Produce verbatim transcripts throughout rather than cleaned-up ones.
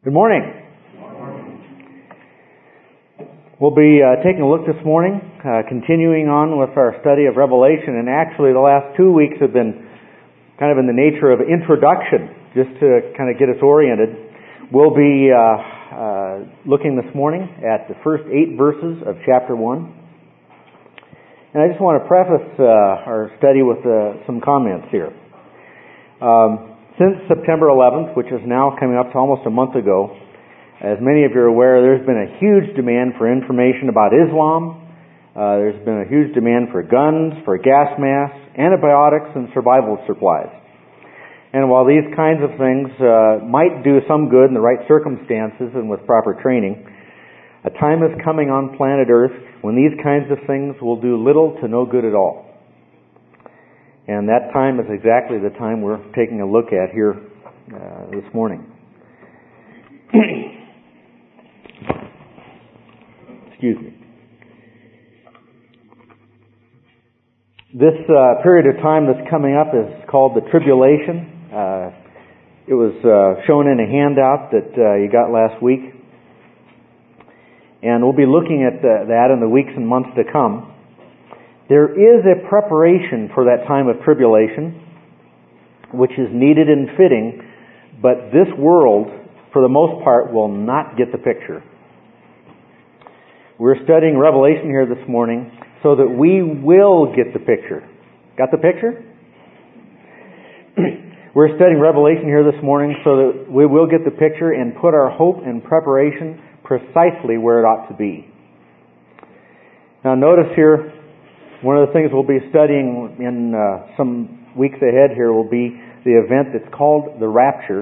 Good morning. We'll be uh, taking a look this morning, uh, continuing on with our study of Revelation, and actually the last two weeks have been kind of in the nature of introduction, just to kind of get us oriented. We'll be uh, uh, looking this morning at the first eight verses of chapter one. And I just want to preface uh, our study with uh, some comments here. Um, since September eleventh, which is now coming up to almost a month ago, as many of you are aware, there's been a huge demand for information about Islam. Uh, there's been a huge demand for guns, for gas masks, antibiotics, and survival supplies. And while these kinds of things uh, might do some good in the right circumstances and with proper training, a time is coming on planet Earth when these kinds of things will do little to no good at all. And that time is exactly the time we're taking a look at here uh, this morning. Excuse me. This uh, period of time that's coming up is called the tribulation. Uh, it was uh, shown in a handout that uh, you got last week. And we'll be looking at the, that in the weeks and months to come. There is a preparation for that time of tribulation, which is needed and fitting, but this world, for the most part, will not get the picture. We're studying Revelation here this morning so that we will get the picture. Got the picture? We're studying Revelation here this morning so that we will get the picture and put our hope and preparation precisely where it ought to be. Now notice here, one of the things we'll be studying in uh, some weeks ahead here will be the event that's called the rapture.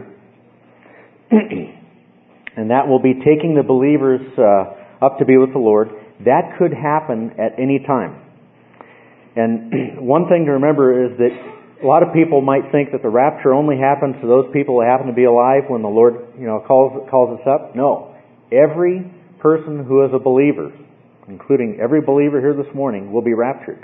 And that will be taking the believers uh, up to be with the Lord. That could happen at any time. And one thing to remember is that a lot of people might think that the rapture only happens to those people who happen to be alive when the Lord, you know, calls calls us up. No. Every person who is a believer, including every believer here this morning, will be raptured.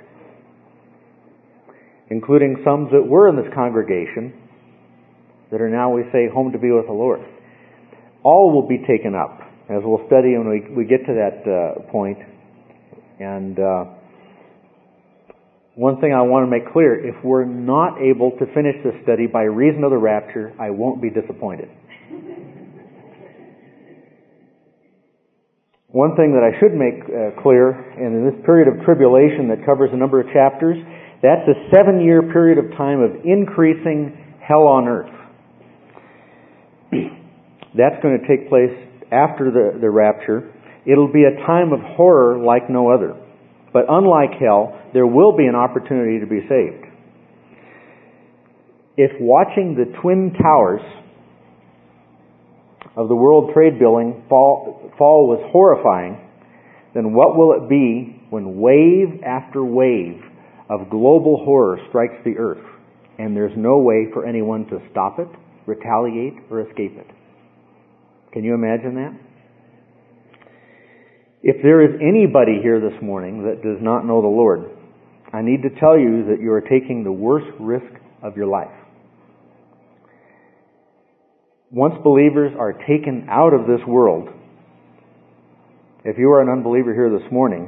Including some that were in this congregation that are now, we say, home to be with the Lord. All will be taken up, as we'll study when we, we get to that uh, point. And uh, one thing I want to make clear, if we're not able to finish this study by reason of the rapture, I won't be disappointed. One thing that I should make uh, clear, and in this period of tribulation that covers a number of chapters, that's a seven-year period of time of increasing hell on earth. That's going to take place after the, the rapture. It'll be a time of horror like no other. But unlike hell, there will be an opportunity to be saved. If watching the Twin Towers of the World Trade Building fall, fall was horrifying, then what will it be when wave after wave of global horror strikes the earth and there's no way for anyone to stop it, retaliate, or escape it? Can you imagine that? If there is anybody here this morning that does not know the Lord, I need to tell you that you are taking the worst risk of your life. Once believers are taken out of this world, if you are an unbeliever here this morning,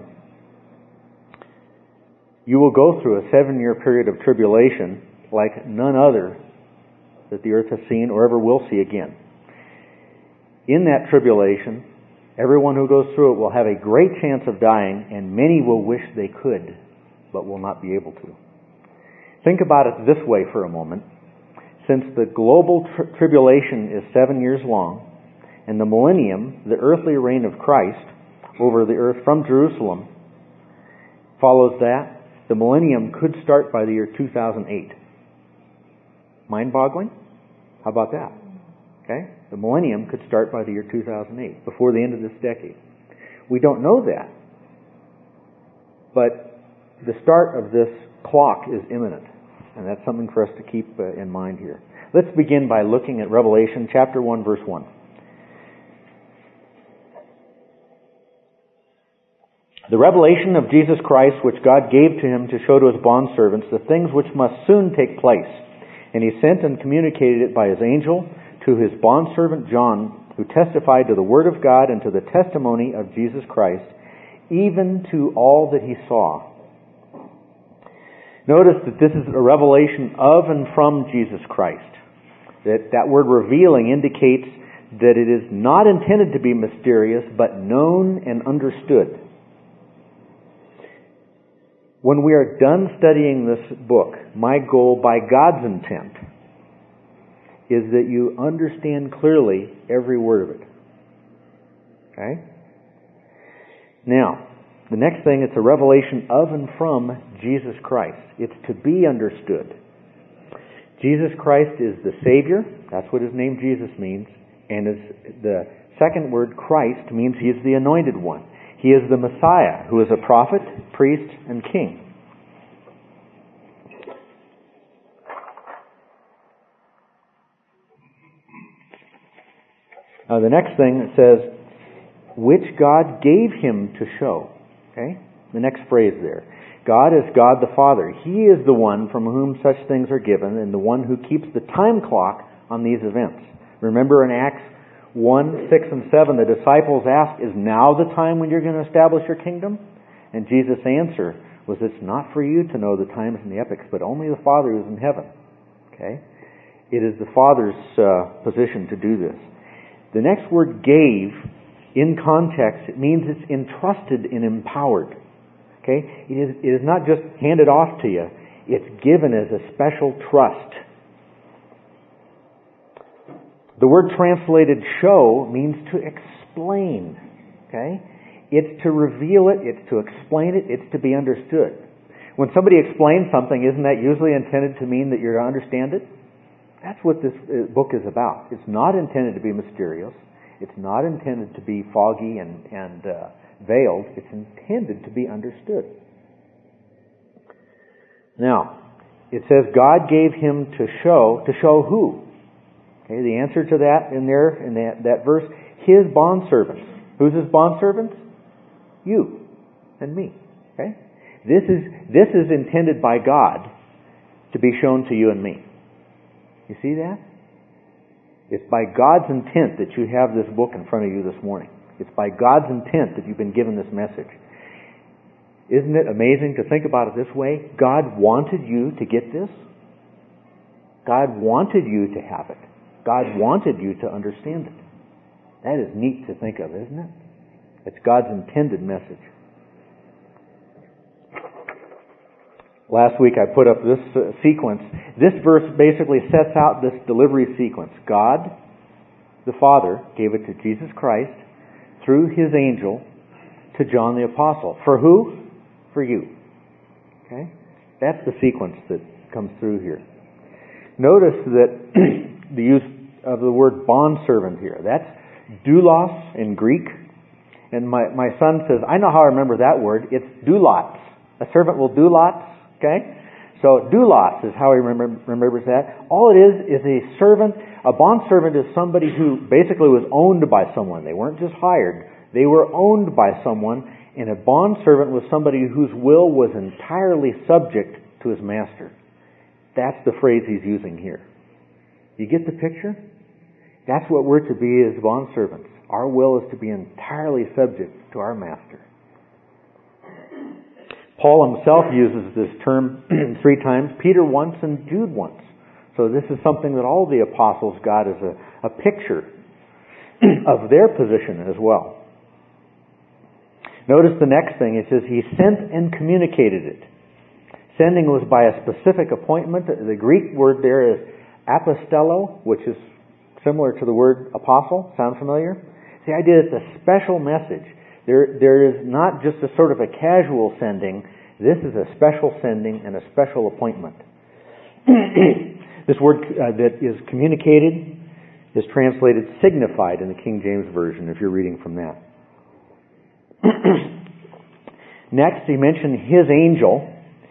you will go through a seven-year period of tribulation like none other that the earth has seen or ever will see again. In that tribulation, everyone who goes through it will have a great chance of dying, and many will wish they could, but will not be able to. Think about it this way for a moment. Since the global tri- tribulation is seven years long, and the millennium, the earthly reign of Christ over the earth from Jerusalem, follows that, the millennium could start by the year two thousand eight. Mind-boggling? How about that? Okay? The millennium could start by the year two thousand eight, before the end of this decade. We don't know that. But the start of this clock is imminent. And that's something for us to keep uh, in mind here. Let's begin by looking at Revelation chapter one, verse one. The revelation of Jesus Christ, which God gave to him to show to his bondservants the things which must soon take place. And he sent and communicated it by his angel to his bondservant John, who testified to the word of God and to the testimony of Jesus Christ, even to all that he saw. Notice that this is a revelation of and from Jesus Christ. That that word revealing indicates that it is not intended to be mysterious, but known and understood. When we are done studying this book, my goal, by God's intent, is that you understand clearly every word of it. Okay? Now, the next thing, it's a revelation of and from Jesus Christ. It's to be understood. Jesus Christ is the Savior. That's what his name Jesus means. And is the second word, Christ, means he is the anointed one. He is the Messiah, who is a prophet, priest, and king. Now the next thing, it says, which God gave him to show. Okay? The next phrase there. God is God the Father. He is the one from whom such things are given and the one who keeps the time clock on these events. Remember in Acts one, six, and seven, the disciples asked, is now the time when you're going to establish your kingdom? And Jesus' answer was, it's not for you to know the times and the epochs, but only the Father who is in heaven. Okay? It is the Father's uh, position to do this. The next word, gave, in context, it means it's entrusted and empowered. Okay? It is, it is not just handed off to you. It's given as a special trust. The word translated show means to explain. Okay? It's to reveal it, it's to explain it, it's to be understood. When somebody explains something, isn't that usually intended to mean that you're to understand it? That's what this book is about. It's not intended to be mysterious. It's not intended to be foggy and, and uh, veiled. It's intended to be understood. Now, it says God gave him to show, to show who? Okay, the answer to that in there, in that, that verse, his bondservants. Who's his bondservants? You and me. Okay? This is, this is intended by God to be shown to you and me. You see that? It's by God's intent that you have this book in front of you this morning. It's by God's intent that you've been given this message. Isn't it amazing to think about it this way? God wanted you to get this. God wanted you to have it. God wanted you to understand it. That is neat to think of, isn't it? It's God's intended message. Last week I put up this uh, sequence. This verse basically sets out this delivery sequence. God, the Father, gave it to Jesus Christ through his angel to John the Apostle. For who? For you. Okay? That's the sequence that comes through here. Notice that the use of the word bondservant here. That's doulos in Greek. And my, my son says, I know how I remember that word. It's doulots. A servant will do lots. Okay? So doulos is how he remember, remembers that. All it is is a servant. A bondservant is somebody who basically was owned by someone. They weren't just hired. They were owned by someone. And a bondservant was somebody whose will was entirely subject to his master. That's the phrase he's using here. You get the picture? That's what we're to be as bondservants. Our will is to be entirely subject to our master. Paul himself uses this term three times. Peter once and Jude once. So this is something that all the apostles got as a, a picture of their position as well. Notice the next thing. It says he sent and communicated it. Sending was by a specific appointment. The Greek word there is apostello, which is similar to the word apostle. Sound familiar? The idea is it's a special message. There, there is not just a sort of a casual sending. This is a special sending and a special appointment. This word uh, that is communicated is translated signified in the King James Version, if you're reading from that. Next, he mentioned his angel.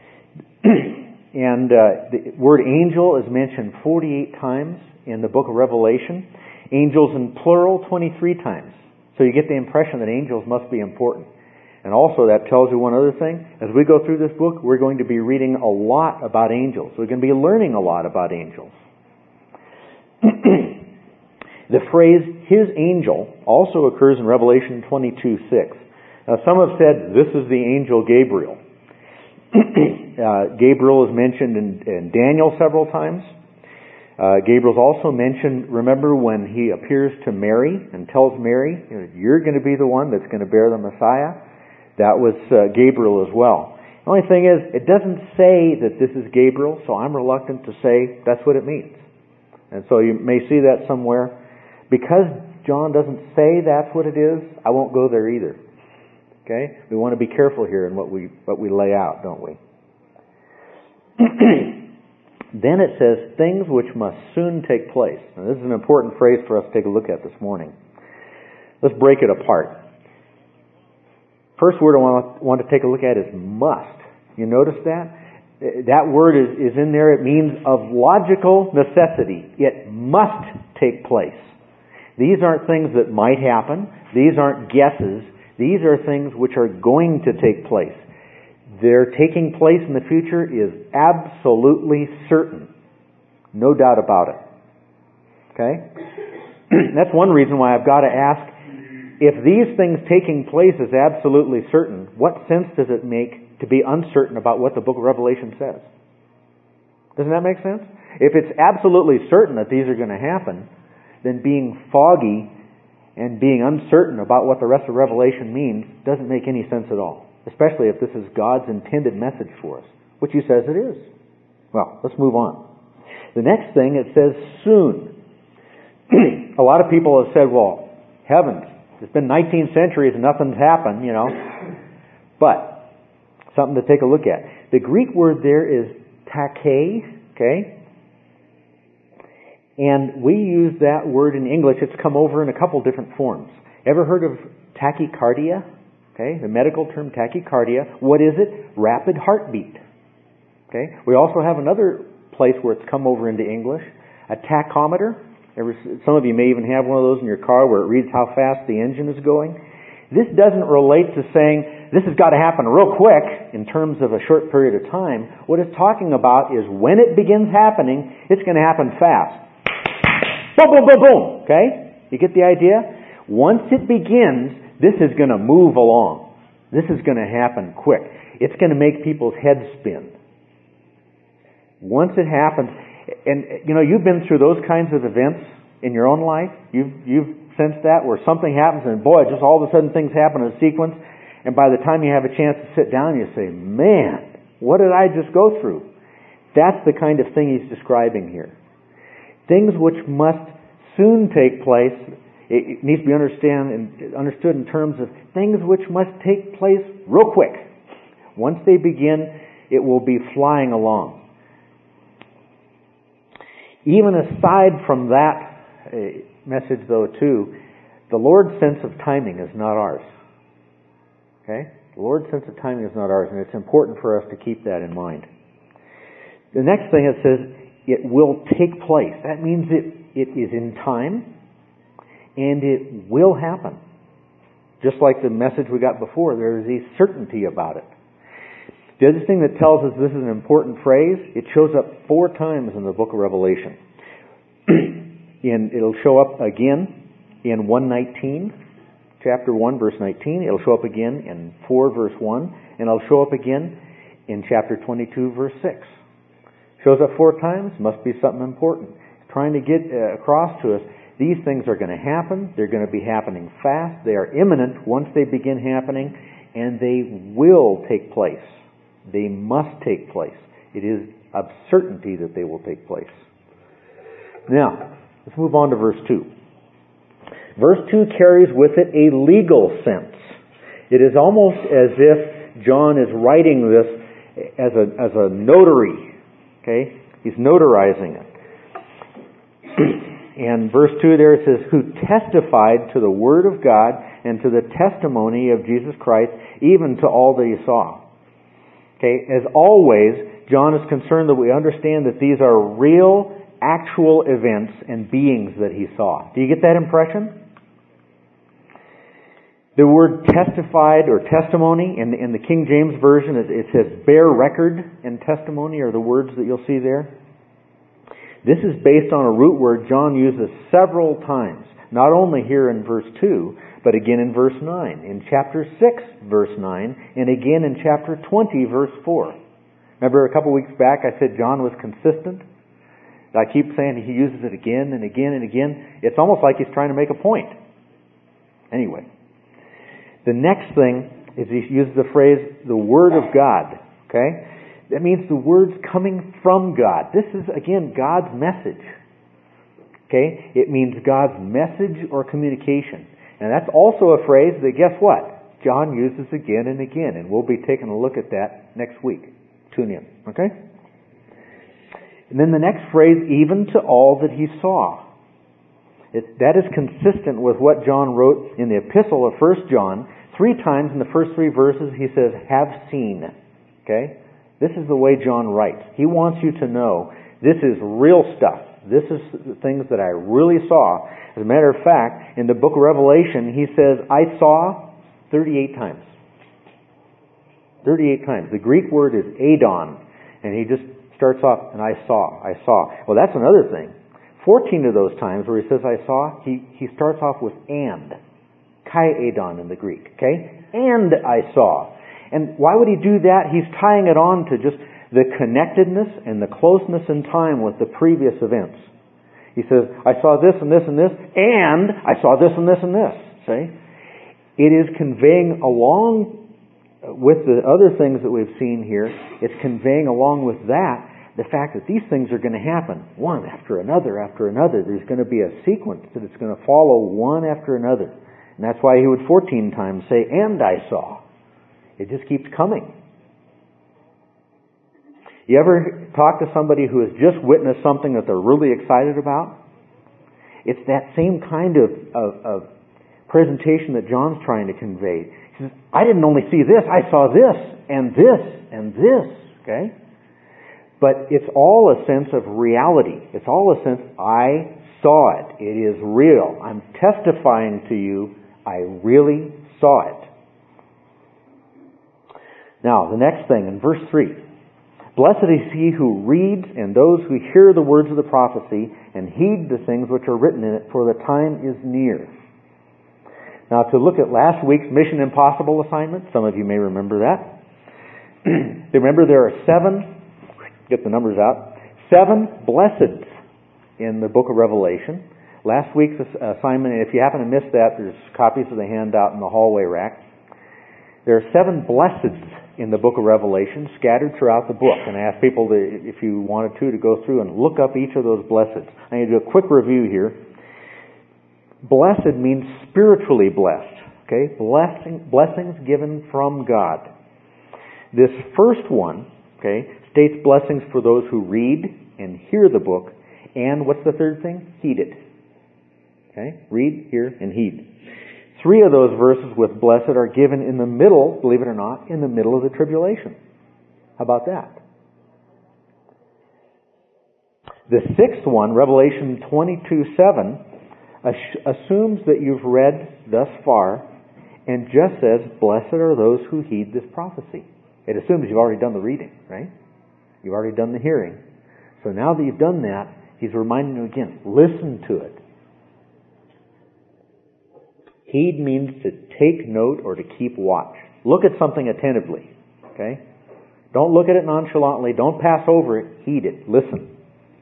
And uh, the word angel is mentioned forty-eight times in the book of Revelation. Angels in plural twenty-three times. So you get the impression that angels must be important. And also that tells you one other thing. As we go through this book, we're going to be reading a lot about angels. We're going to be learning a lot about angels. The phrase, his angel, also occurs in Revelation twenty-two six. Now, some have said this is the angel Gabriel. uh, Gabriel is mentioned in, in Daniel several times. Uh, Gabriel's also mentioned, remember when he appears to Mary and tells Mary, you're going to be the one that's going to bear the Messiah? That was uh, Gabriel as well. The only thing is, it doesn't say that this is Gabriel, so I'm reluctant to say that's what it means. And so you may see that somewhere. Because John doesn't say that's what it is, I won't go there either. Okay? We want to be careful here in what we what we lay out, don't we? Then it says, things which must soon take place. Now, this is an important phrase for us to take a look at this morning. Let's break it apart. First word I want to, want to take a look at is must. You notice that? That word is, is in there. It means of logical necessity. It must take place. These aren't things that might happen. These aren't guesses. These are things which are going to take place. Their taking place in the future is absolutely certain. No doubt about it. Okay? That's one reason why I've got to ask, if these things taking place is absolutely certain, what sense does it make to be uncertain about what the book of Revelation says? Doesn't that make sense? If it's absolutely certain that these are going to happen, then being foggy and being uncertain about what the rest of Revelation means doesn't make any sense at all. Especially if this is God's intended message for us, which He says it is. Well, let's move on. The next thing, it says soon. A lot of people have said, well, heavens, it's been nineteen centuries and nothing's happened, you know. But, something to take a look at. The Greek word there is tachē, okay? And we use that word in English. It's come over in a couple different forms. Ever heard of tachycardia? Okay, the medical term tachycardia. What is it? Rapid heartbeat. Okay. We also have another place where it's come over into English, a tachometer. Some of you may even have one of those in your car where it reads how fast the engine is going. This doesn't relate to saying this has got to happen real quick in terms of a short period of time. What it's talking about is when it begins happening, it's going to happen fast. Boom, boom, boom, boom. Okay? You get the idea? Once it begins, this is going to move along. This is going to happen quick. It's going to make people's heads spin. Once it happens, and you know, you've been through those kinds of events in your own life. You've you've sensed that where something happens and boy, just all of a sudden things happen in a sequence, and by the time you have a chance to sit down, you say, man, what did I just go through? That's the kind of thing he's describing here. Things which must soon take place. It needs to be understand, understood in terms of things which must take place real quick. Once they begin, it will be flying along. Even aside from that uh, message, though, too, the Lord's sense of timing is not ours. Okay? The Lord's sense of timing is not ours, and it's important for us to keep that in mind. The next thing it says, it will take place. That means it, it is in time. And it will happen. Just like the message we got before, there is a certainty about it. The other thing that tells us this is an important phrase, it shows up four times in the book of Revelation. in, it'll show up again in one nineteen, chapter one, verse nineteen. It'll show up again in four, verse one. And it'll show up again in chapter twenty-two, verse six. Shows up four times, must be something important. It's trying to get uh, across to us, these things are going to happen. They're going to be happening fast. They are imminent once they begin happening, and they will take place. They must take place. It is of certainty that they will take place. Now, let's move on to verse two. Verse two carries with it a legal sense. It is almost as if John is writing this as a, as a notary. Okay? He's notarizing it. And verse two there it says, who testified to the Word of God and to the testimony of Jesus Christ, even to all that he saw. Okay, as always, John is concerned that we understand that these are real, actual events and beings that he saw. Do you get that impression? The word testified or testimony in the, in the King James Version, it, it says bear record and testimony are the words that you'll see there. This is based on a root word John uses several times, not only here in verse two, but again in verse nine, in chapter six, verse nine, and again in chapter twenty, verse four. Remember a couple weeks back I said John was consistent? I keep saying he uses it again and again and again. It's almost like he's trying to make a point. Anyway, the next thing is he uses the phrase, the Word of God. Okay? That means the Word's coming from God. This is, again, God's message. Okay? It means God's message or communication. And that's also a phrase that, guess what? John uses again and again. And we'll be taking a look at that next week. Tune in. Okay? And then the next phrase, even to all that he saw. It, that is consistent with what John wrote in the epistle of First John. Three times in the first three verses he says, have seen. Okay? This is the way John writes. He wants you to know this is real stuff. This is the things that I really saw. As a matter of fact, in the book of Revelation, he says, I saw thirty-eight times. thirty-eight times. The Greek word is adon. And he just starts off, and I saw, I saw. Well, that's another thing. fourteen of those times where he says I saw, he, he starts off with and. Kai adon in the Greek. Okay? And I saw. And why would he do that? He's tying it on to just the connectedness and the closeness in time with the previous events. He says, I saw this and this and this, and I saw this and this and this. See? It is conveying along with the other things that we've seen here, it's conveying along with that the fact that these things are going to happen one after another after another. There's going to be a sequence that it's going to follow one after another. And that's why he would fourteen times say, and I saw. It just keeps coming. You ever talk to somebody who has just witnessed something that they're really excited about? It's that same kind of, of, of presentation that John's trying to convey. He says, I didn't only see this, I saw this, and this, and this. Okay? But it's all a sense of reality. It's all a sense, I saw it. It is real. I'm testifying to you, I really saw it. Now, the next thing in verse three. Blessed is he who reads and those who hear the words of the prophecy and heed the things which are written in it, for the time is near. Now, to look at last week's Mission Impossible assignment, some of you may remember that. Remember there are seven, get the numbers out, seven blesseds in the book of Revelation. Last week's assignment, and if you happen to miss that, there's copies of the handout in the hallway rack. There are seven blesseds in the book of Revelation scattered throughout the book. And I asked people, to, if you wanted to, to go through and look up each of those blesseds. I'm going to do a quick review here. Blessed means spiritually blessed. Okay? Blessing, blessings given from God. This first one, okay, states blessings for those who read and hear the book. And what's the third thing? Heed it. Okay? Read, hear, and heed. Three of those verses with blessed are given in the middle, believe it or not, in the middle of the tribulation. How about that? The sixth one, Revelation twenty-two seven, assumes that you've read thus far and just says, blessed are those who heed this prophecy. It assumes you've already done the reading, right? You've already done the hearing. So now that you've done that, he's reminding you again, listen to it. Heed means to take note or to keep watch. Look at something attentively. Okay? Don't look at it nonchalantly. Don't pass over it. Heed it. Listen.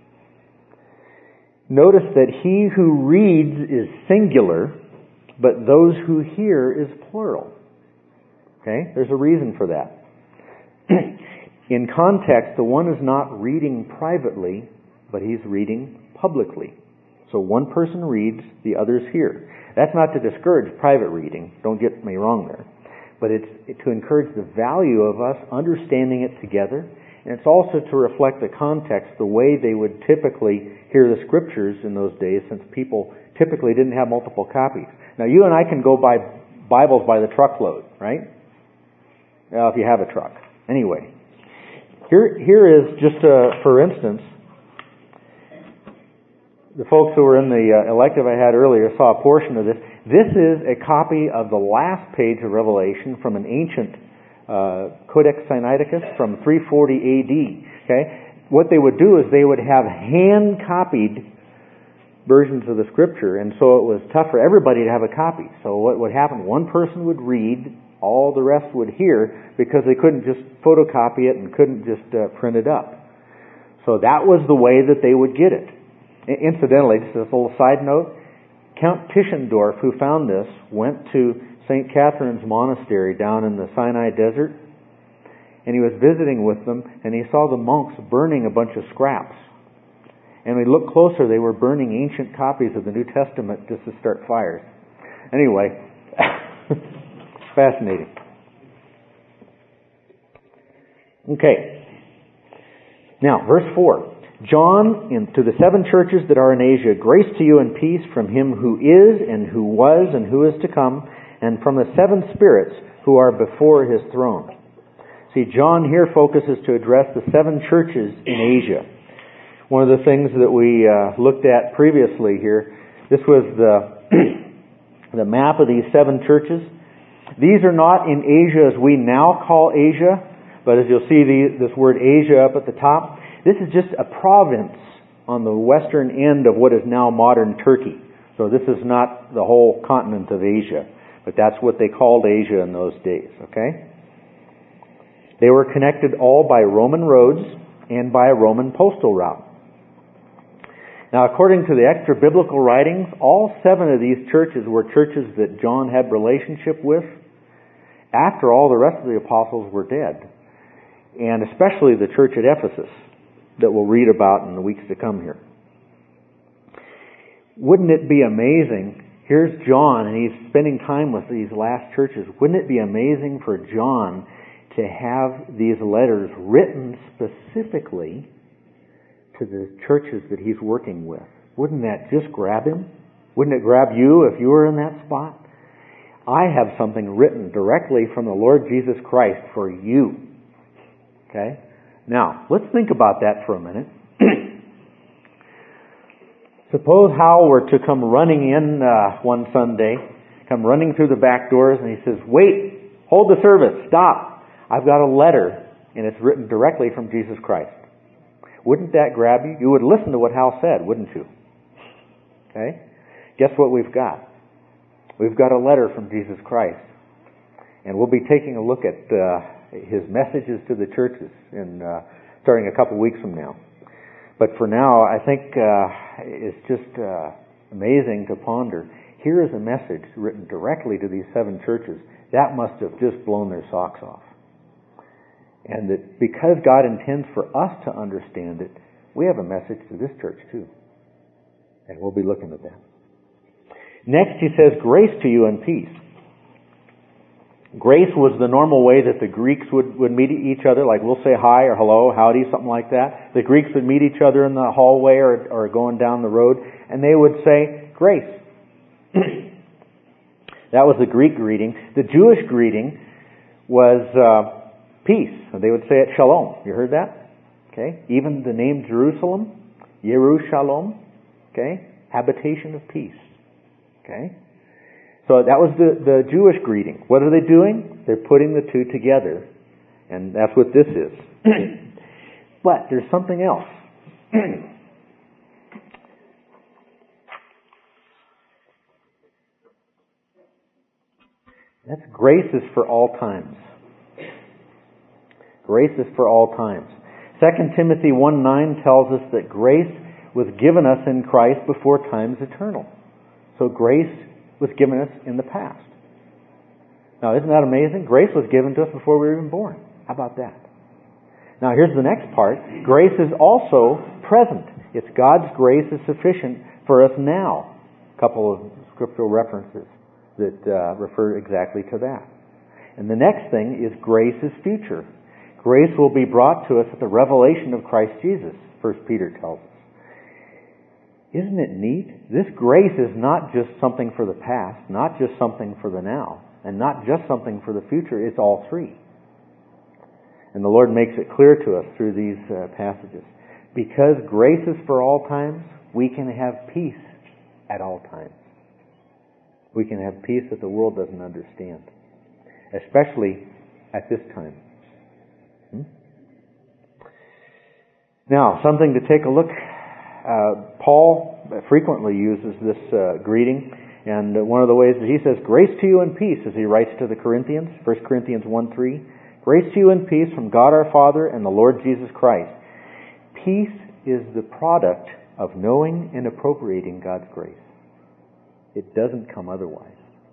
Notice that he who reads is singular, but those who hear is plural. Okay? There's a reason for that. In context, the one is not reading privately, but he's reading publicly. So one person reads, the others hear. That's not to discourage private reading. Don't get me wrong there. But it's to encourage the value of us understanding it together. And it's also to reflect the context, the way they would typically hear the scriptures in those days, since people typically didn't have multiple copies. Now, you and I can go buy Bibles by the truckload, right? Well, if you have a truck. Anyway, here, here is just a, for instance, the folks who were in the uh, elective I had earlier saw a portion of this. This is a copy of the last page of Revelation from an ancient uh, Codex Sinaiticus from three forty A D. Okay, what they would do is they would have hand-copied versions of the Scripture, and so it was tough for everybody to have a copy. So what would happen, one person would read, all the rest would hear, because they couldn't just photocopy it and couldn't just uh, print it up. So that was the way that they would get it. Incidentally, just a little side note, Count Tischendorf, who found this, went to Saint Catherine's Monastery down in the Sinai Desert, and he was visiting with them, and he saw the monks burning a bunch of scraps. And when he looked closer, they were burning ancient copies of the New Testament just to start fires. Anyway, fascinating. Okay. Now, verse four. John, in, to the seven churches that are in Asia, grace to you and peace from Him who is, and who was, and who is to come, and from the seven spirits who are before His throne. See, John here focuses to address the seven churches in Asia. One of the things that we uh, looked at previously here, this was the, the map of these seven churches. These are not in Asia as we now call Asia, but as you'll see the, this word Asia up at the top, this is just a province on the western end of what is now modern Turkey. So this is not the whole continent of Asia, but that's what they called Asia in those days, okay? They were connected all by Roman roads and by a Roman postal route. Now, according to the extra biblical writings, all seven of these churches were churches that John had relationship with after all the rest of the apostles were dead. And especially the church at Ephesus that we'll read about in the weeks to come here. Wouldn't it be amazing? Here's John, and he's spending time with these last churches. Wouldn't it be amazing for John to have these letters written specifically to the churches that he's working with? Wouldn't that just grab him? Wouldn't it grab you if you were in that spot? I have something written directly from the Lord Jesus Christ for you. Okay? Now, let's think about that for a minute. Suppose Hal were to come running in uh, one Sunday, come running through the back doors, and he says, "Wait, hold the service, stop. I've got a letter, and it's written directly from Jesus Christ." Wouldn't that grab you? You would listen to what Hal said, wouldn't you? Okay? Guess what we've got? We've got a letter from Jesus Christ. And we'll be taking a look at uh, his messages to the churches in uh, starting a couple weeks from now. But for now, I think uh, it's just uh, amazing to ponder. Here is a message written directly to these seven churches. That must have just blown their socks off. And that because God intends for us to understand it, we have a message to this church too. And we'll be looking at that. Next, he says, grace to you and peace. Grace was the normal way that the Greeks would, would meet each other, like we'll say hi or hello, howdy, something like that. The Greeks would meet each other in the hallway or, or going down the road, and they would say, grace. That was the Greek greeting. The Jewish greeting was uh, peace. They would say it shalom. You heard that? Okay. Even the name Jerusalem, Yerushalom, okay, habitation of peace. Okay. So that was the, the Jewish greeting. What are they doing? They're putting the two together. And that's what this is. But there's something else. That's grace is for all times. Grace is for all times. Second Timothy one nine tells us that grace was given us in Christ before time's eternal. So grace was given us in the past. Now, isn't that amazing? Grace was given to us before we were even born. How about that? Now, here's the next part. Grace is also present. It's God's grace is sufficient for us now. A couple of scriptural references that uh, refer exactly to that. And the next thing is grace is future. Grace will be brought to us at the revelation of Christ Jesus, First Peter tells us. Isn't it neat? This grace is not just something for the past, not just something for the now, and not just something for the future. It's all three. And the Lord makes it clear to us through these uh, passages. Because grace is for all times, we can have peace at all times. We can have peace that the world doesn't understand, especially at this time. Hmm? Now, something to take a look. Uh, Paul frequently uses this uh, greeting, and one of the ways that he says, "Grace to you and peace," as he writes to the Corinthians, First Corinthians one three. "Grace to you and peace from God our Father and the Lord Jesus Christ." Peace is the product of knowing and appropriating God's grace. It doesn't come otherwise.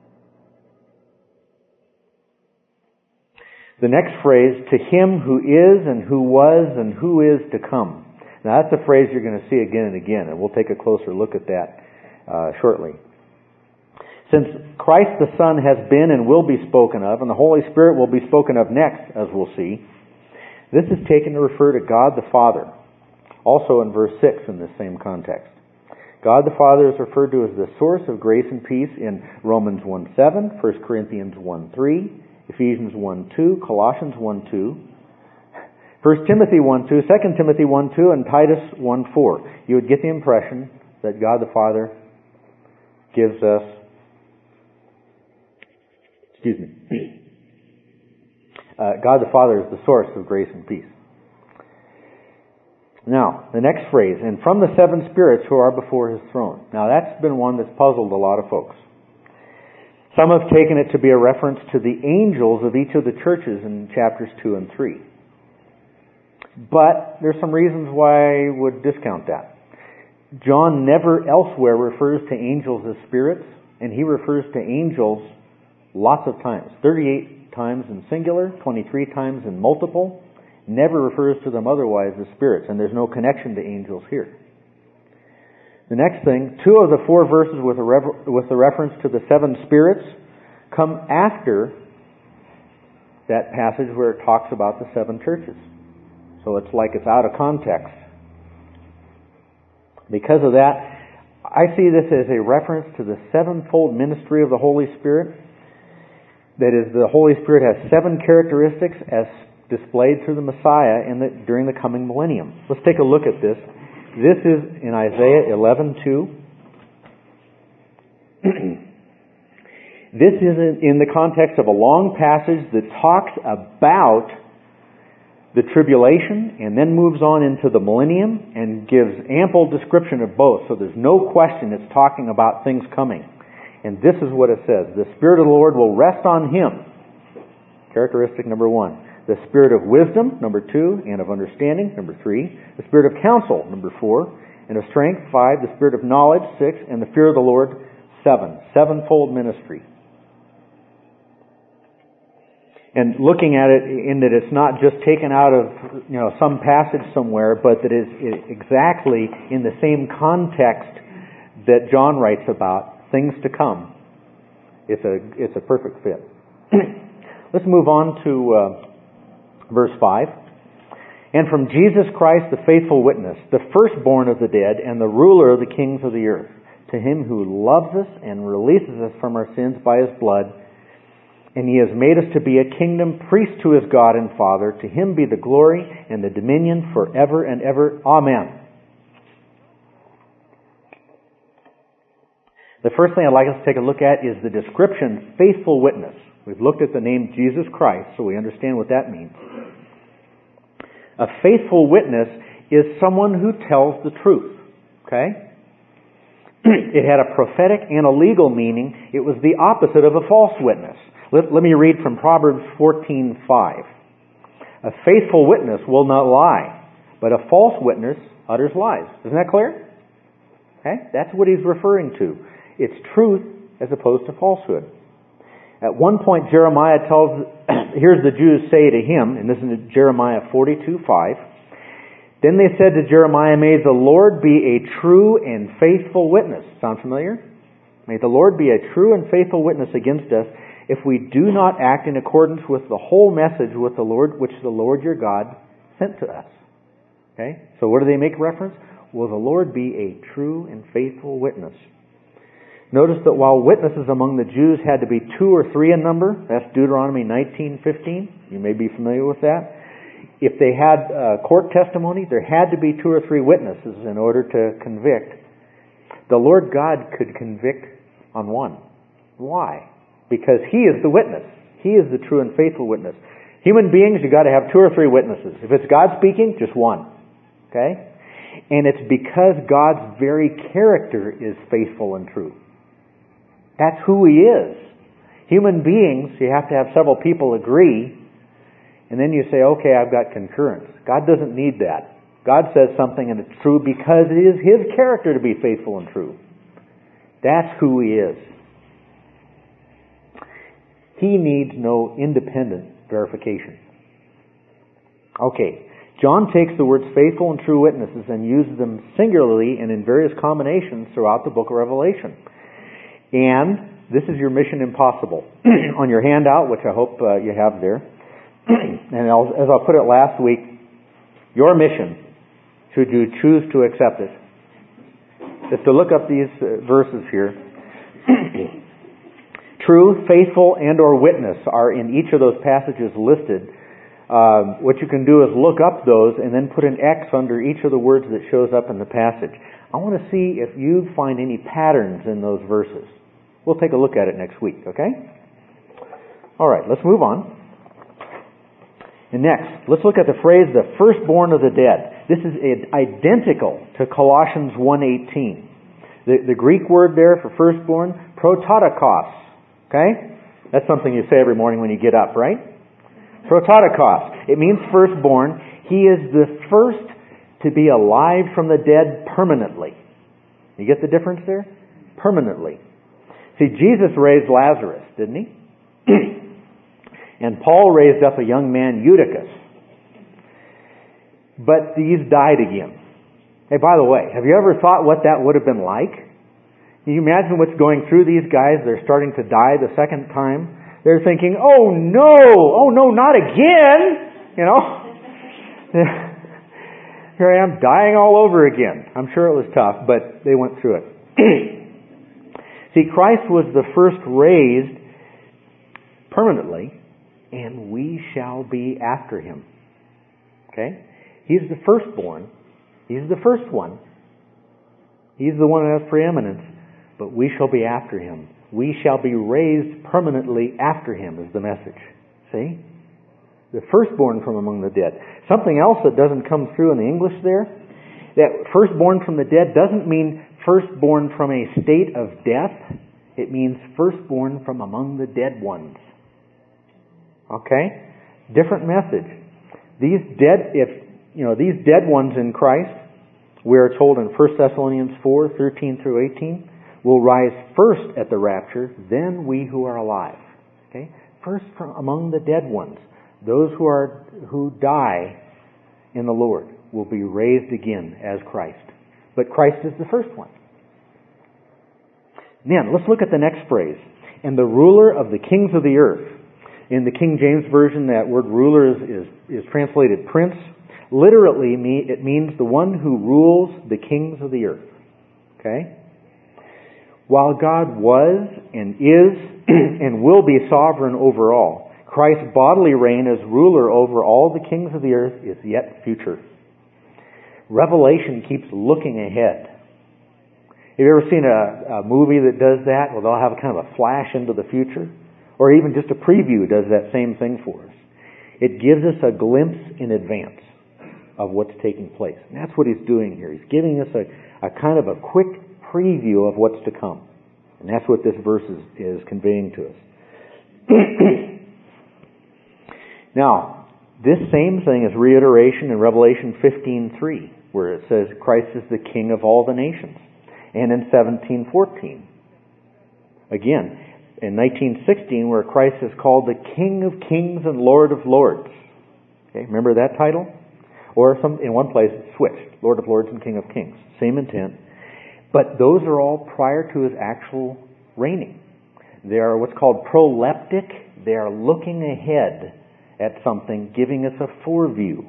The next phrase, "to him who is and who was and who is to come." Now that's a phrase you're going to see again and again, and we'll take a closer look at that uh, shortly. Since Christ the Son has been and will be spoken of, and the Holy Spirit will be spoken of next, as we'll see, this is taken to refer to God the Father, also in verse six in this same context. God the Father is referred to as the source of grace and peace in Romans one seven, First Corinthians one three, Ephesians one two, Colossians one two, First Timothy one two, Second Timothy one two, and Titus one four. You would get the impression that God the Father gives us, excuse me, uh, God the Father is the source of grace and peace. Now, the next phrase, "and from the seven spirits who are before his throne." Now, that's been one that's puzzled a lot of folks. Some have taken it to be a reference to the angels of each of the churches in chapters two and three. But there's some reasons why I would discount that. John never elsewhere refers to angels as spirits, and he refers to angels lots of times. thirty-eight times in singular, twenty-three times in multiple. Never refers to them otherwise as spirits, and there's no connection to angels here. The next thing, two of the four verses with a rever- with the reference to the seven spirits come after that passage where it talks about the seven churches. So it's like it's out of context. Because of that, I see this as a reference to the sevenfold ministry of the Holy Spirit. That is, the Holy Spirit has seven characteristics as displayed through the Messiah in the, during the coming millennium. Let's take a look at this. This is in Isaiah eleven two. This is in the context of a long passage that talks about the tribulation and then moves on into the millennium and gives ample description of both. So there's no question it's talking about things coming. And this is what it says. "The Spirit of the Lord will rest on him." Characteristic number one. "The Spirit of wisdom," number two, "and of understanding," number three. "The Spirit of counsel," number four. "And of strength," five. "The Spirit of knowledge," six. "And the fear of the Lord," seven. Sevenfold ministry. And looking at it in that it's not just taken out of, you know, some passage somewhere, but that it's exactly in the same context that John writes about, things to come. It's a it's a perfect fit. Let's move on to uh, verse five. "And from Jesus Christ, the faithful witness, the firstborn of the dead, and the ruler of the kings of the earth, to him who loves us and releases us from our sins by his blood, and he has made us to be a kingdom, priest to his God and Father. To him be the glory and the dominion forever and ever. Amen." The first thing I'd like us to take a look at is the description, faithful witness. We've looked at the name Jesus Christ, so we understand what that means. A faithful witness is someone who tells the truth. Okay? It had a prophetic and a legal meaning. It was the opposite of a false witness. Let, let me read from Proverbs fourteen five. "A faithful witness will not lie, but a false witness utters lies." Isn't that clear? Okay? That's what he's referring to. It's truth as opposed to falsehood. At one point, Jeremiah tells, here's the Jews say to him, and this is in Jeremiah forty-two five. "Then they said to Jeremiah, may the Lord be a true and faithful witness." Sound familiar? "May the Lord be a true and faithful witness against us if we do not act in accordance with the whole message with the Lord, which the Lord your God sent to us." Okay? So what do they make reference? Will the Lord be a true and faithful witness? Notice that while witnesses among the Jews had to be two or three in number, that's Deuteronomy nineteen fifteen. You may be familiar with that. If they had uh, court testimony, there had to be two or three witnesses in order to convict. The Lord God could convict on one. Why? Because He is the witness. He is the true and faithful witness. Human beings, you've got to have two or three witnesses. If it's God speaking, just one. Okay? And it's because God's very character is faithful and true. That's who He is. Human beings, you have to have several people agree, and then you say, okay, I've got concurrence. God doesn't need that. God says something and it's true because it is His character to be faithful and true. That's who He is. He needs no independent verification. Okay, John takes the words faithful and true witnesses and uses them singularly and in various combinations throughout the book of Revelation. And this is your mission impossible. On your handout, which I hope uh, you have there, and I'll, as I put it last week, your mission, should you choose to accept it, is to look up these uh, verses here. True, faithful, and or witness are in each of those passages listed. Um, what you can do is look up those and then put an X under each of the words that shows up in the passage. I want to see if you find any patterns in those verses. We'll take a look at it next week, okay? All right, let's move on. And next, let's look at the phrase, the firstborn of the dead. This is identical to Colossians one eighteen. The, the Greek word there for firstborn, prototokos. Okay? That's something you say every morning when you get up, right? Prototokos. It means firstborn. He is the first to be alive from the dead permanently. You get the difference there? Permanently. See, Jesus raised Lazarus, didn't He? And Paul raised up a young man, Eutychus. But these died again. Hey, by the way, have you ever thought what that would have been like? Can you imagine what's going through these guys? They're starting to die the second time. They're thinking, oh no, oh no, not again! You know? Here I am dying all over again. I'm sure it was tough, but they went through it. See, Christ was the first raised permanently, and we shall be after Him. Okay? He's the firstborn. He's the first one. He's the one that has preeminence, but we shall be after Him. We shall be raised permanently after Him is the message. See? The firstborn from among the dead. Something else that doesn't come through in the English there, that firstborn from the dead doesn't mean firstborn from a state of death. It means firstborn from among the dead ones. Okay? Different message. These dead, if, you know, these dead ones in Christ, we are told in First Thessalonians four, thirteen through eighteen, will rise first at the rapture, then we who are alive. Okay? First from among the dead ones. Those who are who die in the Lord will be raised again as Christ. But Christ is the first one. Then, let's look at the next phrase. And the ruler of the kings of the earth. In the King James Version, that word ruler is, is, is translated prince. Literally, it means the one who rules the kings of the earth. Okay? While God was and is and will be sovereign over all, Christ's bodily reign as ruler over all the kings of the earth is yet future. Revelation keeps looking ahead. Have you ever seen a, a movie that does that? Well, they'll have a kind of a flash into the future. Or even just a preview does that same thing for us. It gives us a glimpse in advance of what's taking place. And that's what He's doing here. He's giving us a, a kind of a quick preview of what's to come. And that's what this verse is, is conveying to us. Now, this same thing is reiteration in Revelation fifteen three, where it says Christ is the King of all the nations. And in seventeen fourteen, again, in nineteen sixteen, where Christ is called the King of kings and Lord of lords. Okay, remember that title? Or some, in one place it's switched, Lord of lords and King of kings. Same intent. But those are all prior to His actual reigning. They are what's called proleptic. They are looking ahead at something, giving us a foreview.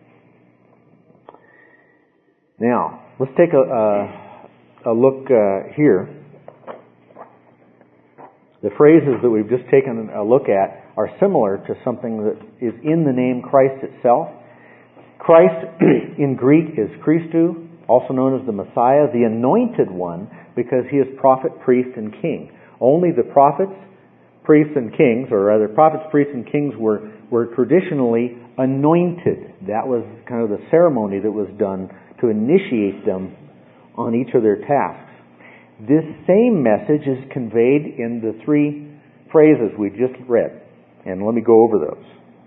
Now, let's take a, a, a look uh, here. The phrases that we've just taken a look at are similar to something that is in the name Christ itself. Christ in Greek is Christou, also known as the Messiah, the Anointed One, because He is prophet, priest, and king. Only the prophets priests and kings, or rather prophets, priests, and kings were, were traditionally anointed. That was kind of the ceremony that was done to initiate them on each of their tasks. This same message is conveyed in the three phrases we just read. And let me go over those.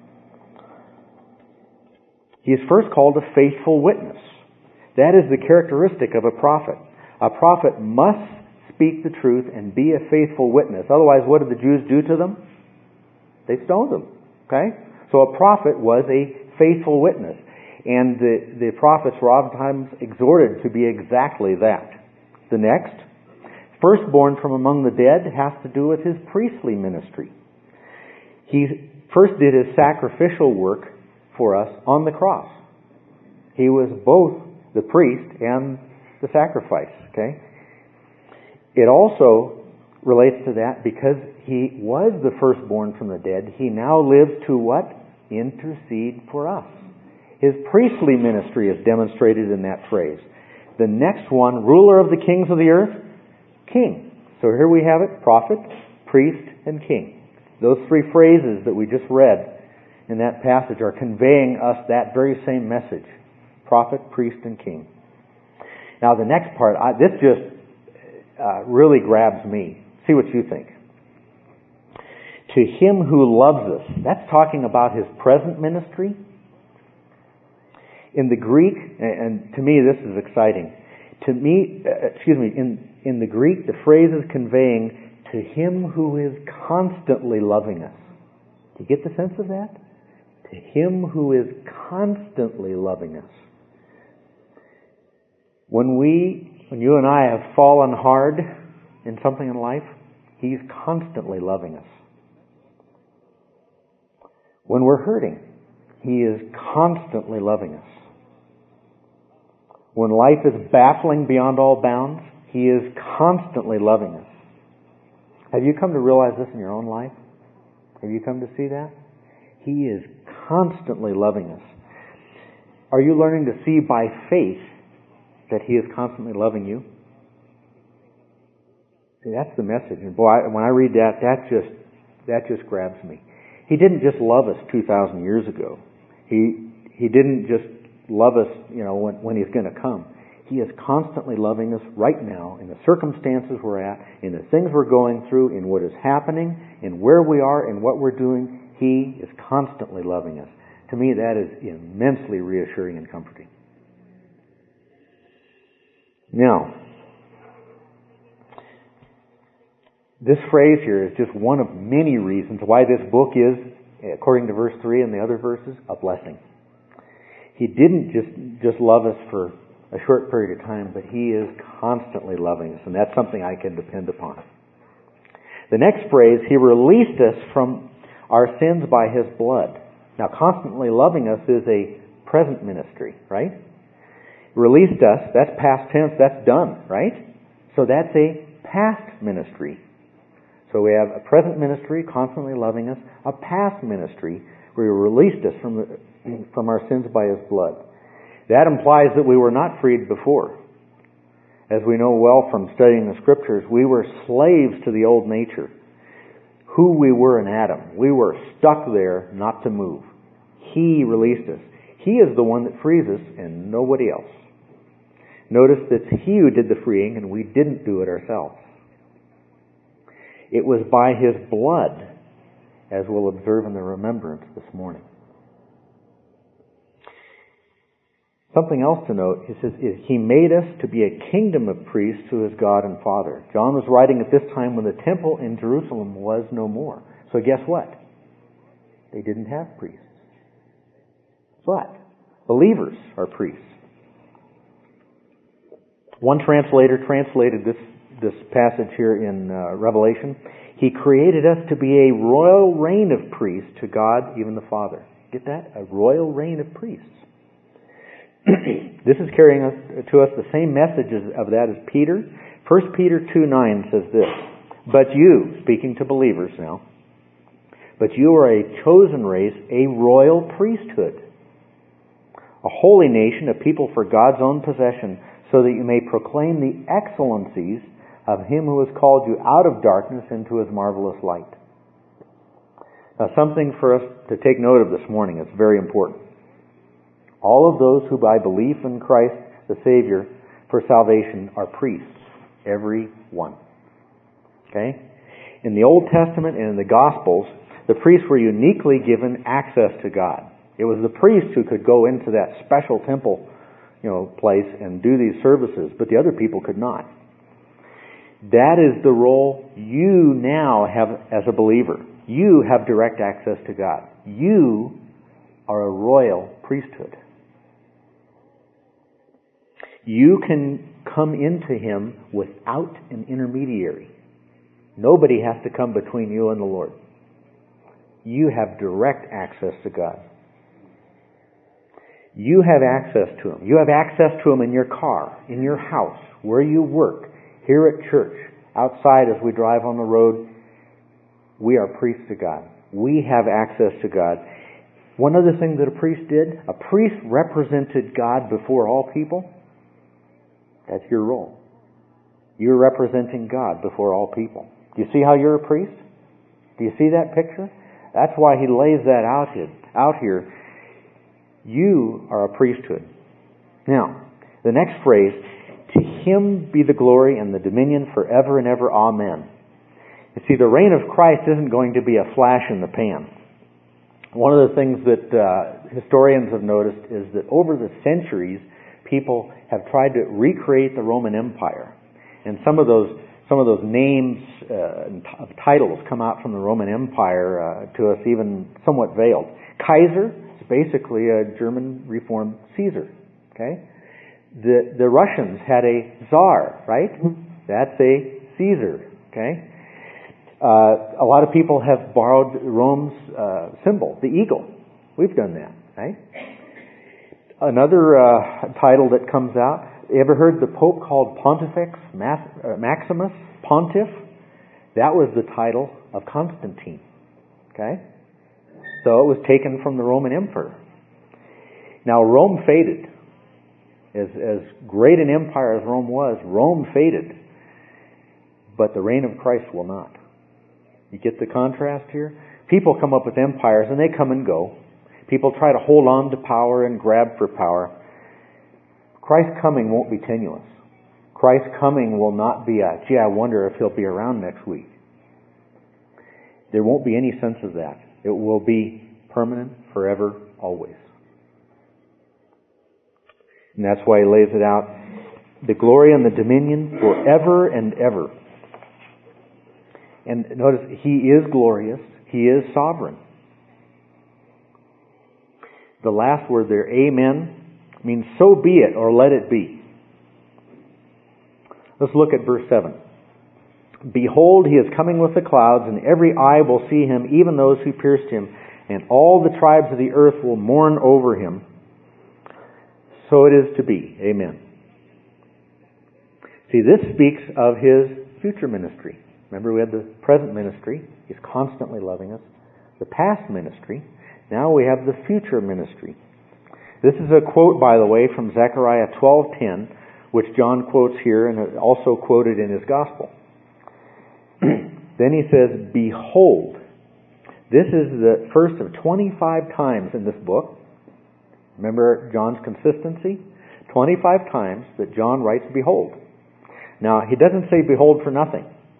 He is first called a faithful witness. That is the characteristic of a prophet. A prophet must speak the truth and be a faithful witness. Otherwise, what did the Jews do to them? They stoned them. Okay? So a prophet was a faithful witness. And the, the prophets were oftentimes exhorted to be exactly that. The next, firstborn from among the dead, has to do with his priestly ministry. He first did his sacrificial work for us on the cross. He was both the priest and the sacrifice. Okay? It also relates to that because he was the firstborn from the dead. He now lives to what? Intercede for us. His priestly ministry is demonstrated in that phrase. The next one, ruler of the kings of the earth, king. So here we have it, prophet, priest, and king. Those three phrases that we just read in that passage are conveying us that very same message. Prophet, priest, and king. Now the next part, I, this just uh, really grabs me. See what you think. To him who loves us. That's talking about his present ministry. In the Greek, and to me this is exciting. To me, uh, excuse me, in, in the Greek the phrase is conveying to him who is constantly loving us. Do you get the sense of that? To him who is constantly loving us. When we, when you and I have fallen hard in something in life, he's constantly loving us. When we're hurting, he is constantly loving us. When life is baffling beyond all bounds, he is constantly loving us. Have you come to realize this in your own life? Have you come to see that? He is constantly loving us. Are you learning to see by faith that he is constantly loving you? See, that's the message. And boy, when I read that, that just that just grabs me. He didn't just love us two thousand years ago. He he didn't just love us, you know, when, when he's going to come. He is constantly loving us right now in the circumstances we're at, in the things we're going through, in what is happening, in where we are, in what we're doing. He is constantly loving us. To me, that is immensely reassuring and comforting. Now, this phrase here is just one of many reasons why this book is, according to verse three and the other verses, a blessing. He didn't just, just love us for a short period of time, but he is constantly loving us, and that's something I can depend upon. The next phrase, he released us from our sins by his blood. Now, constantly loving us is a present ministry, right? Released us, that's past tense, that's done, right? So that's a past ministry. So we have a present ministry, constantly loving us, a past ministry where he released us from the, from our sins by his blood. That implies that we were not freed before. As we know well from studying the Scriptures, we were slaves to the old nature. Who we were in Adam. We were stuck there not to move. He released us. He is the one that frees us and nobody else. Notice that it's he who did the freeing and we didn't do it ourselves. It was by his blood, as we'll observe in the remembrance this morning. Something else to note, he says, is he made us to be a kingdom of priests to his God and Father. John was writing at this time when the temple in Jerusalem was no more. So guess what? They didn't have priests. But believers are priests. One translator translated this, this passage here in uh, Revelation. He created us to be a royal reign of priests to God, even the Father. Get that? A royal reign of priests. This is carrying us, to us the same message of that as Peter. First Peter two nine says this, but you, speaking to believers now, but you are a chosen race, a royal priesthood, a holy nation, a people for God's own possession, so that you may proclaim the excellencies of him who has called you out of darkness into his marvelous light. Now, something for us to take note of this morning. It's very important. All of those who by belief in Christ, the Savior, for salvation are priests. Every one. Okay? In the Old Testament and in the Gospels, the priests were uniquely given access to God. It was the priests who could go into that special temple, you know, place and do these services, but the other people could not. That is the role you now have as a believer. You have direct access to God. You are a royal priesthood. You can come into Him without an intermediary. Nobody has to come between you and the Lord. You have direct access to God. You have access to Him. You have access to Him in your car, in your house, where you work, here at church, outside as we drive on the road. We are priests to God. We have access to God. One other thing that a priest did, a priest represented God before all people. That's your role. You're representing God before all people. Do you see how you're a priest? Do you see that picture? That's why he lays that out here. Out here. You are a priesthood. Now, the next phrase, to Him be the glory and the dominion forever and ever. Amen. You see, the reign of Christ isn't going to be a flash in the pan. One of the things that uh, historians have noticed is that over the centuries, people have tried to recreate the Roman Empire. And some of those some of those names uh, of titles come out from the Roman Empire uh, to us even somewhat veiled. Kaiser is basically a German Reformed Caesar. Okay? The the Russians had a Tsar, right? That's a Caesar. Okay? Uh, a lot of people have borrowed Rome's uh, symbol, the eagle. We've done that, right? Another uh, title that comes out, you ever heard the Pope called Pontifex Maximus? Pontiff? That was the title of Constantine. Okay? So it was taken from the Roman Emperor. Now Rome faded. As, as great an empire as Rome was, Rome faded. But the reign of Christ will not. You get the contrast here? People come up with empires and they come and go. People try to hold on to power and grab for power. Christ's coming won't be tenuous. Christ's coming will not be a, gee, I wonder if He'll be around next week. There won't be any sense of that. It will be permanent, forever, always. And that's why He lays it out. The glory and the dominion forever and ever. And notice, He is glorious. He is sovereign. The last word there, amen, means so be it or let it be. Let's look at verse seven. Behold, He is coming with the clouds, and every eye will see Him, even those who pierced Him, and all the tribes of the earth will mourn over Him. So it is to be. Amen. See, this speaks of His future ministry. Remember, we had the present ministry. He's constantly loving us. The past ministry. Now we have the future ministry. This is a quote, by the way, from Zechariah twelve ten, which John quotes here and also quoted in his gospel. Then he says, behold. This is the first of twenty-five times in this book. Remember John's consistency? twenty-five times that John writes behold. Now, he doesn't say behold for nothing.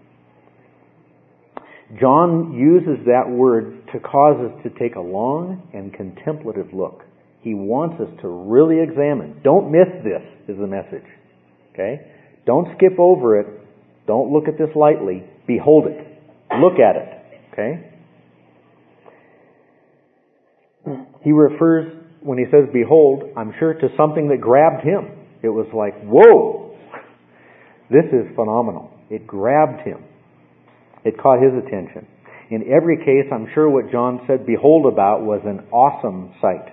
John uses that word to cause us to take a long and contemplative look. He wants us to really examine. Don't miss this, is the message. Okay? Don't skip over it. Don't look at this lightly. Behold it. Look at it. Okay? He refers, when he says behold, I'm sure to something that grabbed him. It was like, whoa! This is phenomenal. It grabbed him. It caught his attention. In every case, I'm sure what John said behold about was an awesome sight.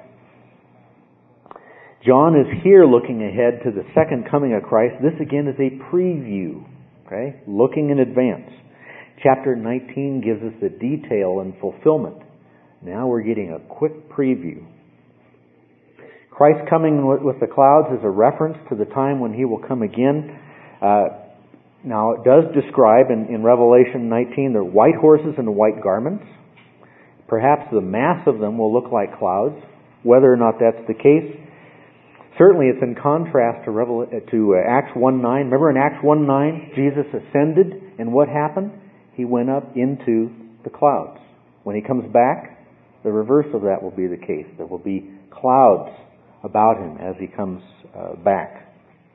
John is here looking ahead to the second coming of Christ. This again is a preview. Okay? Looking in advance. Chapter nineteen gives us the detail and fulfillment. Now we're getting a quick preview. Christ coming with the clouds is a reference to the time when He will come again. Uh, Now, it does describe in, in Revelation nineteen the white horses and the white garments. Perhaps the mass of them will look like clouds. Whether or not that's the case, certainly it's in contrast to, Revel- to uh, Acts one nine. Remember in Acts one nine, Jesus ascended, and what happened? He went up into the clouds. When he comes back, the reverse of that will be the case. There will be clouds about him as he comes uh, back.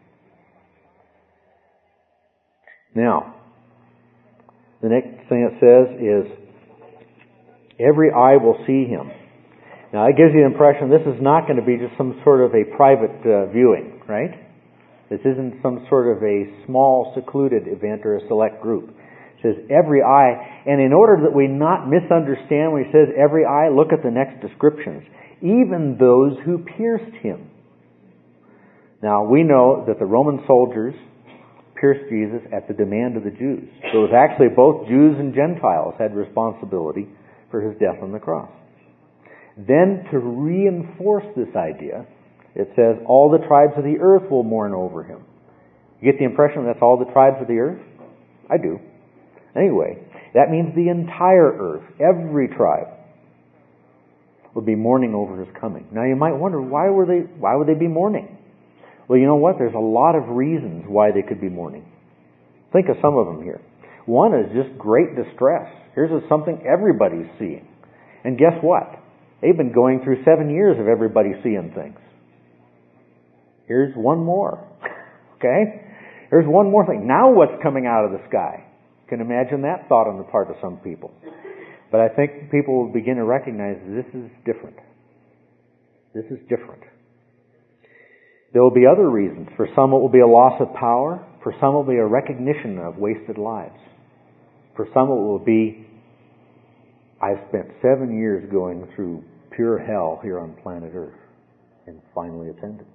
Now, the next thing it says is, every eye will see him. Now, that gives you the impression this is not going to be just some sort of a private uh, viewing, right? This isn't some sort of a small, secluded event or a select group. It says every eye. And in order that we not misunderstand when he says every eye, look at the next descriptions. Even those who pierced him. Now, we know that the Roman soldiers pierced Jesus at the demand of the Jews. So it was actually both Jews and Gentiles had responsibility for his death on the cross. Then, to reinforce this idea, it says, all the tribes of the earth will mourn over him. You get the impression that's all the tribes of the earth? I do. Anyway, that means the entire earth, every tribe, will be mourning over his coming. Now you might wonder, why were they, why would they be mourning? Well, you know what? There's a lot of reasons why they could be mourning. Think of some of them here. One is just great distress. Here's something everybody's seeing. And guess what? They've been going through seven years of everybody seeing things. Here's one more. Okay? Here's one more thing. Now what's coming out of the sky? You can imagine that thought on the part of some people. But I think people will begin to recognize this is different. This is different. There will be other reasons. For some it will be a loss of power. For some it will be a recognition of wasted lives. For some it will be, I've spent seven years going through pure hell here on planet Earth, and finally it's ended.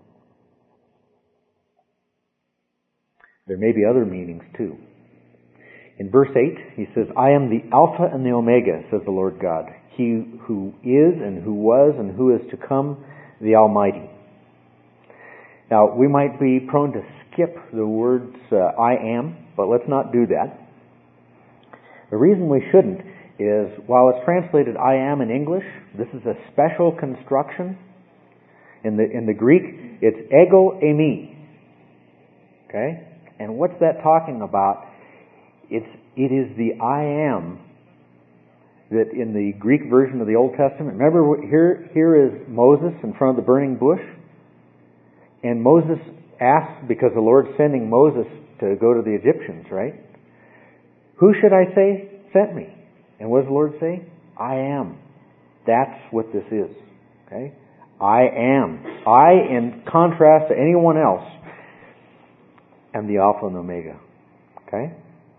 There may be other meanings too. In verse eight, he says, I am the Alpha and the Omega, says the Lord God, He who is and who was and who is to come, the Almighty. Now, we might be prone to skip the words uh, I am, but let's not do that. The reason we shouldn't is, while it's translated I am in English, this is a special construction. In the in the Greek, it's ego eimi. Okay? And what's that talking about? It's it is the I am that in the Greek version of the Old Testament. Remember, here here is Moses in front of the burning bush, and Moses asks, because the Lord's sending Moses to go to the Egyptians, right? Who should I say sent me? And what does the Lord say? I am. That's what this is. Okay? I am. I, in contrast to anyone else, am the Alpha and Omega. Okay?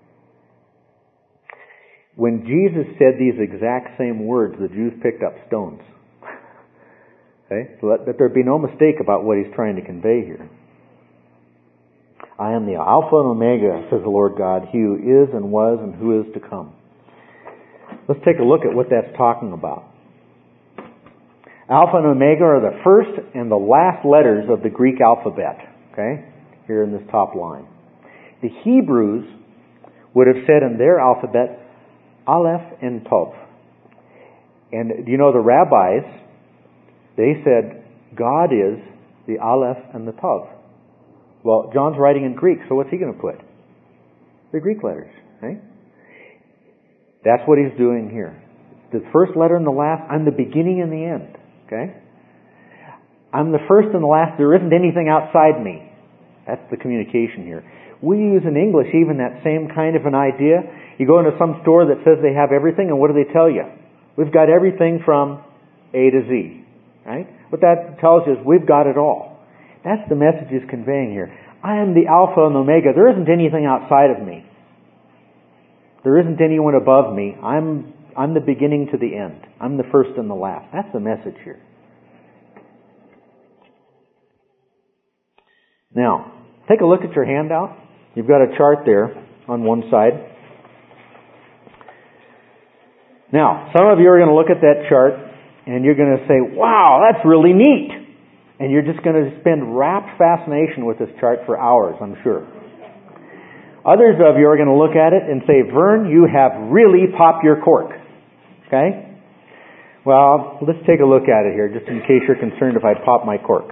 When Jesus said these exact same words, the Jews picked up stones. Okay? So that, that there be no mistake about what he's trying to convey here. I am the Alpha and Omega, says the Lord God, He who is and was and who is to come. Let's take a look at what that's talking about. Alpha and Omega are the first and the last letters of the Greek alphabet. Okay? Here in this top line. The Hebrews would have said in their alphabet, Aleph and Tov. And do you know the rabbis, they said, God is the Aleph and the Tov. Well, John's writing in Greek, so what's he going to put? The Greek letters, right? That's what he's doing here. The first letter and the last, I'm the beginning and the end, okay? I'm the first and the last, there isn't anything outside me. That's the communication here. We use in English even that same kind of an idea. You go into some store that says they have everything, and what do they tell you? We've got everything from A to Z, right? What that tells you is we've got it all. That's the message he's conveying here. I am the Alpha and Omega. There isn't anything outside of me. There isn't anyone above me. I'm I'm the beginning to the end. I'm the first and the last. That's the message here. Now, take a look at your handout. You've got a chart there on one side. Now, some of you are going to look at that chart and you're going to say, wow, that's really neat. And you're just going to spend rapt fascination with this chart for hours, I'm sure. Others of you are going to look at it and say, Vern, you have really popped your cork. Okay? Well, let's take a look at it here, just in case you're concerned if I pop my cork.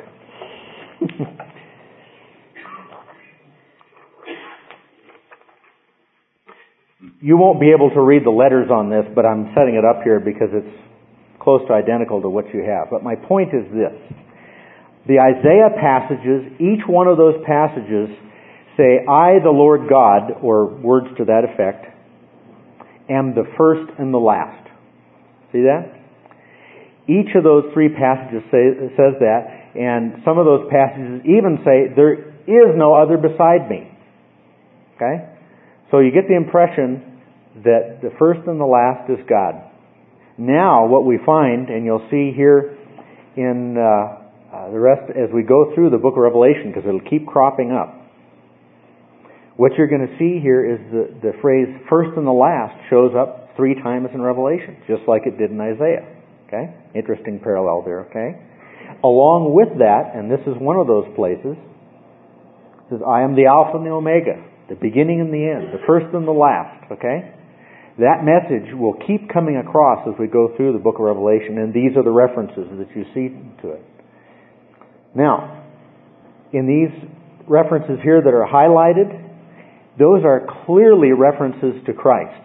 You won't be able to read the letters on this, but I'm setting it up here because it's close to identical to what you have. But my point is this. The Isaiah passages, each one of those passages say, I, the Lord God, or words to that effect, am the first and the last. See that? Each of those three passages say, says that, and some of those passages even say, there is no other beside me. Okay? So you get the impression that the first and the last is God. Now, what we find, and you'll see here in uh, uh, the rest as we go through the book of Revelation, because it'll keep cropping up, what you're going to see here is the, the phrase first and the last shows up three times in Revelation, just like it did in Isaiah. Okay? Interesting parallel there, okay? Along with that, and this is one of those places, it says, I am the Alpha and the Omega, the beginning and the end, the first and the last, okay? That message will keep coming across as we go through the book of Revelation, and these are the references that you see to it. Now, in these references here that are highlighted, those are clearly references to Christ.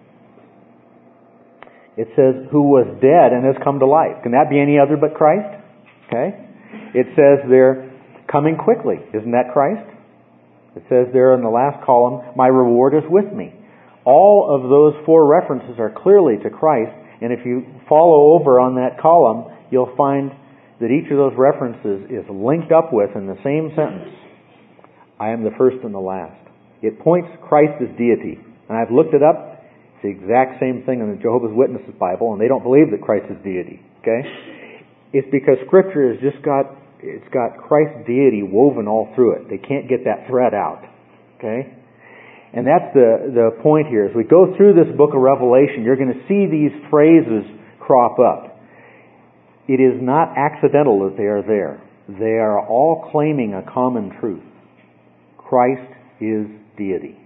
It says, who was dead and has come to life. Can that be any other but Christ? Okay. It says there, coming quickly. Isn't that Christ? It says there in the last column, my reward is with me. All of those four references are clearly to Christ, and if you follow over on that column, you'll find that each of those references is linked up with in the same sentence. I am the first and the last. It points Christ as deity. And I've looked it up. It's the exact same thing in the Jehovah's Witnesses Bible, and they don't believe that Christ is deity. Okay? It's because Scripture has just got, it's got Christ's deity woven all through it. They can't get that thread out. Okay? And that's the, the point here. As we go through this book of Revelation, you're going to see these phrases crop up. It is not accidental that they are there. They are all claiming a common truth. Christ is deity.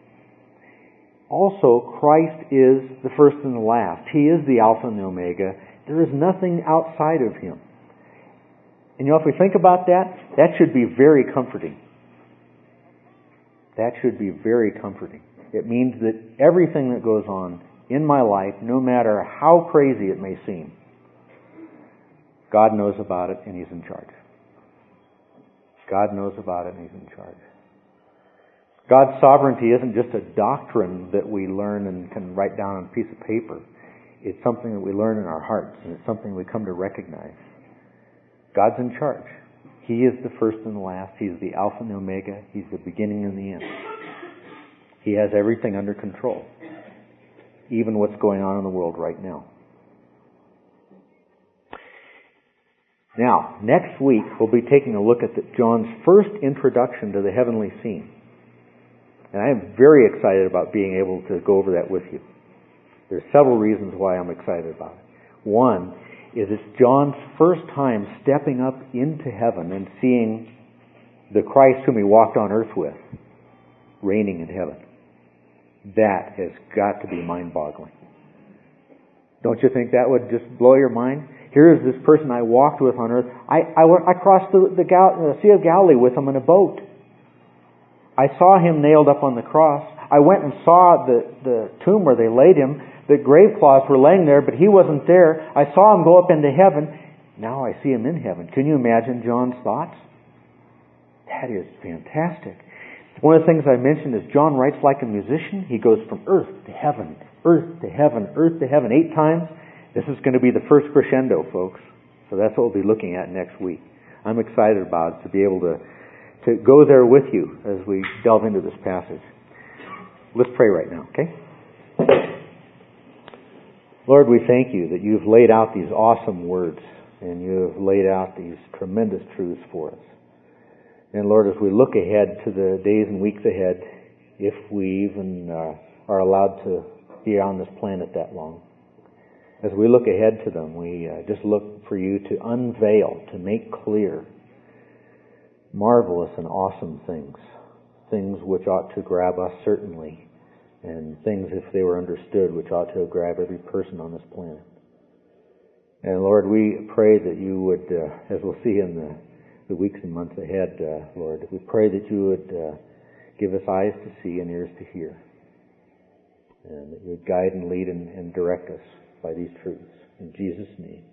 Also, Christ is the first and the last. He is the Alpha and the Omega. There is nothing outside of Him. And you know, if we think about that, that should be very comforting. That should be very comforting. It means that everything that goes on in my life, no matter how crazy it may seem, God knows about it and He's in charge. God knows about it and He's in charge. God's sovereignty isn't just a doctrine that we learn and can write down on a piece of paper. It's something that we learn in our hearts, and it's something we come to recognize. God's in charge. He is the first and the last. He's the Alpha and the Omega. He's the beginning and the end. He has everything under control, even what's going on in the world right now. Now, next week we'll be taking a look at the, John's first introduction to the heavenly scene. And I am very excited about being able to go over that with you. There's several reasons why I'm excited about it. One is it's John's first time stepping up into heaven and seeing the Christ whom he walked on earth with reigning in heaven. That has got to be mind-boggling. Don't you think that would just blow your mind? Here is this person I walked with on earth. I, I, I crossed the, the, Gal, the Sea of Galilee with him in a boat. I saw him nailed up on the cross. I went and saw the, the tomb where they laid him. The grave cloths were laying there, but he wasn't there. I saw him go up into heaven. Now I see him in heaven. Can you imagine John's thoughts? That is fantastic. One of the things I mentioned is John writes like a musician. He goes from earth to heaven, earth to heaven, earth to heaven eight times. This is going to be the first crescendo, folks. So that's what we'll be looking at next week. I'm excited about it, to be able to, to go there with you as we delve into this passage. Let's pray right now, okay? Lord, we thank you that you've laid out these awesome words and you have laid out these tremendous truths for us. And Lord, as we look ahead to the days and weeks ahead, if we even uh, are allowed to be on this planet that long, as we look ahead to them, we uh, just look for you to unveil, to make clear marvelous and awesome things, things which ought to grab us certainly, and things, if they were understood, which ought to grab every person on this planet. And Lord, we pray that you would, uh, as we'll see in the, the weeks and months ahead, uh, Lord, we pray that you would uh, give us eyes to see and ears to hear. And that you would guide and lead and, and direct us by these truths. In Jesus' name.